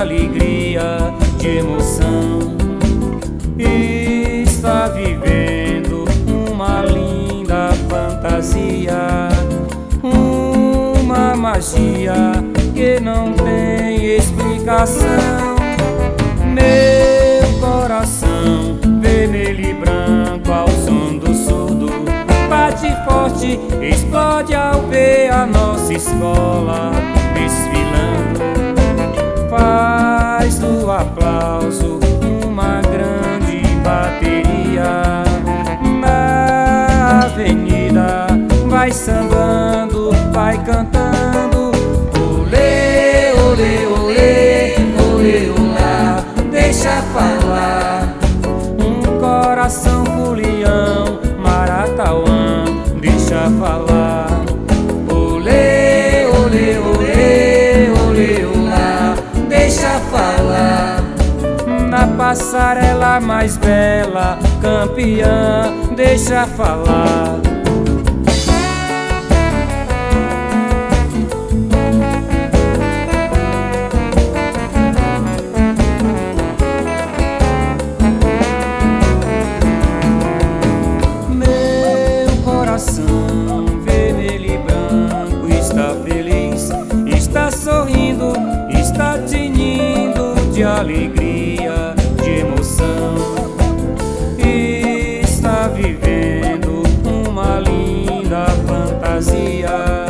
alegria, de emoção. Está vivendo uma linda fantasia, uma magia que não tem explicação. Meu coração vermelho e branco ao som do surdo bate forte, explode ao ver a nossa escola desfilando. Faz do aplauso uma grande bateria. Na avenida vai sambando, vai cantando. Olê, olê, olê, olê, olá, deixa falar. Um coração folião, Maratauã, deixa falar. Olê, olê, olê, olê, olá, deixa falar. Na passarela mais bela, campeã, deixa falar. Vermelho e branco está feliz, está sorrindo, está tinindo de alegria, de emoção. Está vivendo uma linda fantasia,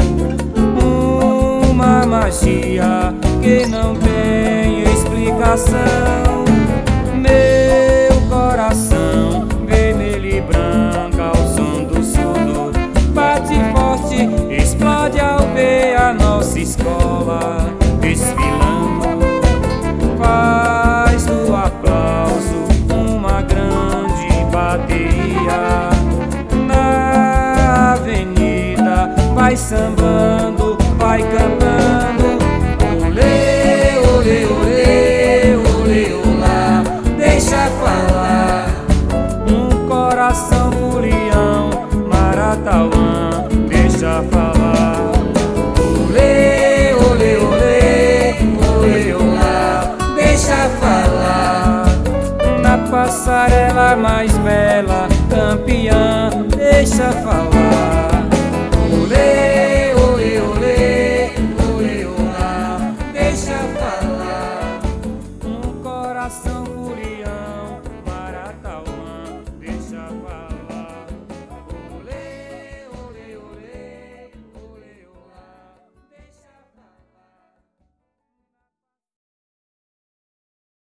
uma magia que não tem explicação. Meu coração vermelho e branco ao som do surdo bate forte, explode ao ver a nossa escola desfilando. Faz do aplauso uma grande bateria. Na avenida vai sambando, vai cantando. Olê, olê, olê, olê, olá, deixa falar. Um coração folião, Maratauã, deixa falar. Olê, olê, olê, olê, olá, deixa falar. Na passarela mais bela, campeã, deixa falar.